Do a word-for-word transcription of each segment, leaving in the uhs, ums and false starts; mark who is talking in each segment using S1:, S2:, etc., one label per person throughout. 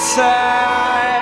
S1: side.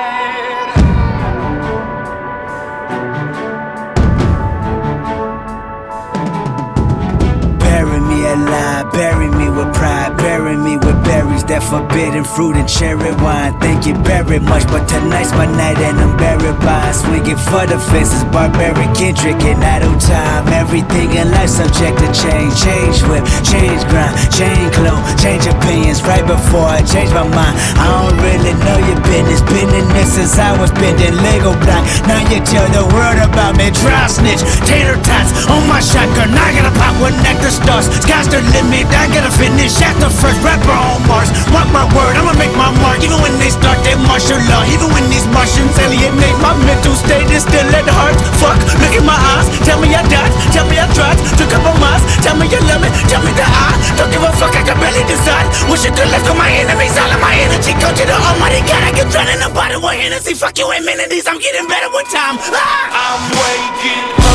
S2: Bury me alive, bury me with pride, bury me with berries, that forbidden fruit and cherry wine. Thank you very much, but tonight's my night and I'm buried by swinging for the fences, barbaric Kendrick and idle time. Everything in life subject to change, change whip, change grind, change clothes, change opinions. Right before I change my mind, I don't really know your business. Been in this since I was bending Lego block. Now you tell the world about me, dry snitch, tater tots on my shotgun. I gotta pop one nectar stars, sky's the limit. I gotta finish at the first rapper on Mars. Mark my word, I'ma make my mark. Even when they start their martial law, even when these Martians alienate my mental state, is still at heart. Fuck, look in my eyes, tell me I died, tell me I tried, took up on miles, tell me you love me, tell me that I don't give a fuck, I can barely decide. Wish you could let go my enemies, all of my energy go to the almighty God. I get drowned in the bottle with Hennessy, fuck you amenities, I'm getting better with time. Ah!
S1: I'm waking